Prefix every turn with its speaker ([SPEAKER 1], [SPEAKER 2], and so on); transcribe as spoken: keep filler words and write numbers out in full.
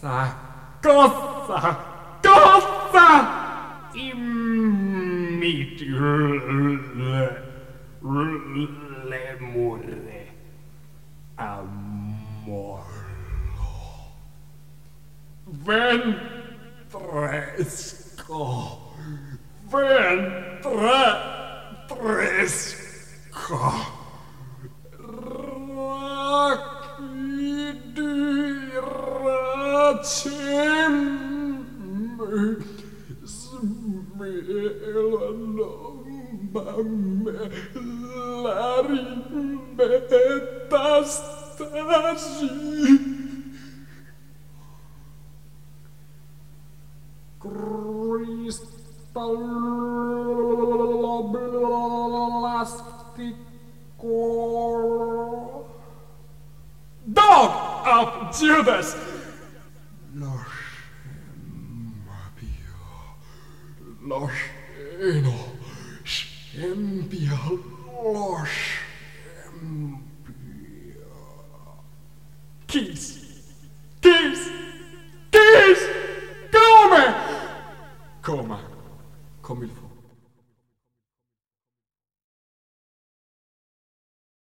[SPEAKER 1] Cosa, cosa, cosa i mitt lemure amor. Ventresco, ventresco, racidi racem, smelano mamme, larimmetastasi. Crystalloblastico. Dog of Judas! Lo scempio, lo sceno, scempio, lo scempio. Kiss, kiss, kiss! Come? Coma, come il fuoco.